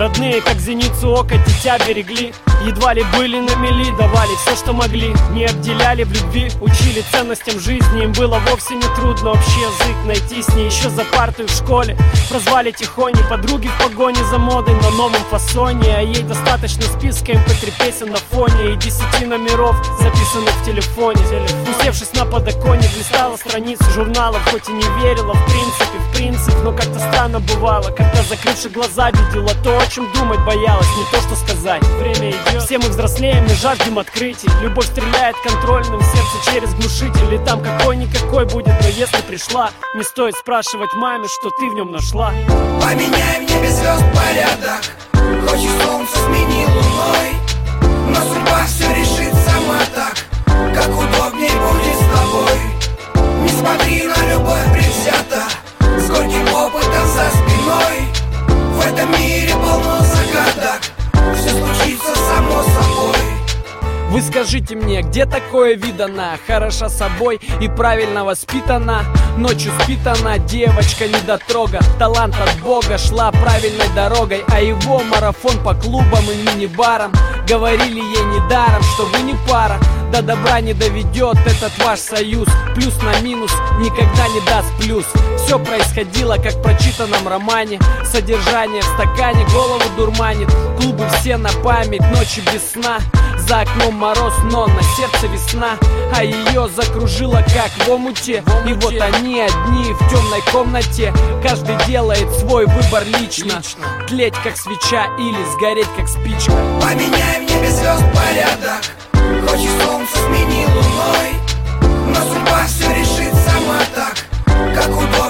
Родные, как зеницу ока, дитя берегли. Едва ли были на мели, давали все, что могли. Не обделяли в любви, учили ценностям жизни. Им было вовсе не трудно общий язык найти с ней. Еще за партой в школе прозвали тихоней. Подруги в погоне за модой на новом фасоне. А ей достаточно списка MP3 песен на фоне и 10 номеров, записанных в телефоне. Усевшись на подоконник, листала страницы журналов. Хоть и не верила в принцип, но как-то странно бывало, когда, закрывши глаза, видела то, о чем думать боялась, не то, что сказать. Время идет, все мы взрослеем и жаждем открытий. Любовь стреляет контрольным в сердце через глушитель. И там какой-никакой будет, но если пришла, не стоит спрашивать маме, что ты в нем нашла. Поменяй в небе звезд порядок. Хочешь солнце, смени луной. Но судьба все решит сама так, как удобней будет с тобой. Не смотри на любовь предвзято, с горьким опытом за спиной. В этом мире полно загадок, все случится само собой. Вы скажите мне, где такое видано? Хороша собой и правильно воспитана. Ночью спит она, девочка недотрога. Талант от Бога, шла правильной дорогой. А его марафон по клубам и мини-барам. Говорили ей недаром, что вы не пара. До добра не доведет этот ваш союз. Плюс на минус никогда не даст плюс. Все происходило, как в прочитанном романе. Содержание в стакане голову дурманит. Клубы все на память, ночи без сна. За окном мороз, но на сердце весна. А ее закружило, как в омуте. И вот они одни в темной комнате. Каждый делает свой выбор лично. Тлеть, как свеча, или сгореть, как спичка. Поменяй в небе звезд порядок. Хочешь солнце, смени луной. Но судьба все решит сама так, как удобно.